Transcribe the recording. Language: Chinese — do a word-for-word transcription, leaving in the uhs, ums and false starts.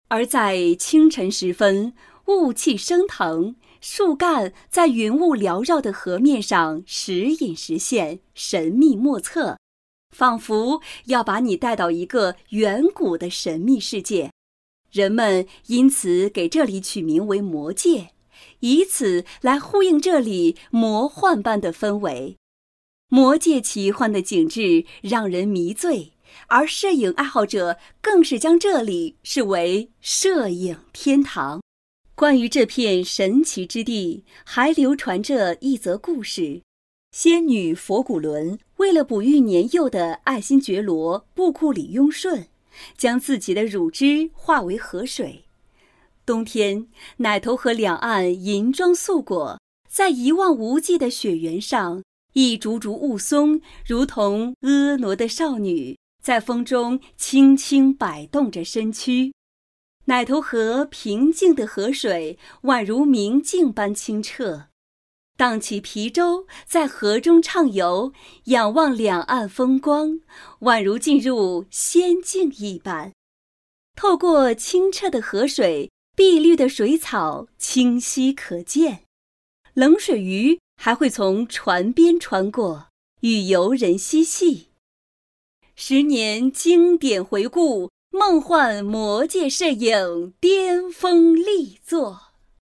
而在清晨时分，雾气升腾，树干在云雾缭绕的河面上时隐时现，神秘莫测，仿佛要把你带到一个远古的神秘世界。人们因此给这里取名为魔界，以此来呼应这里魔幻般的氛围。魔界奇幻的景致让人迷醉，而摄影爱好者更是将这里视为摄影天堂。关于这片神奇之地，还流传着一则故事。仙女佛古伦为了哺育年幼的爱新觉罗布库里雍顺，将自己的乳汁化为河水。冬天，奶头河两岸银装素裹，在一望无际的雪原上，一株株雾凇如同婀娜的少女，在风中轻轻摆动着身躯。奶头河平静的河水宛如明镜般清澈，荡起皮舟在河中畅游，仰望两岸风光，宛如进入仙境一般。透过清澈的河水，碧绿的水草清晰可见，冷水鱼还会从船边穿过，与游人嬉戏。十年经典回顾，梦幻魔界摄影巅峰力作。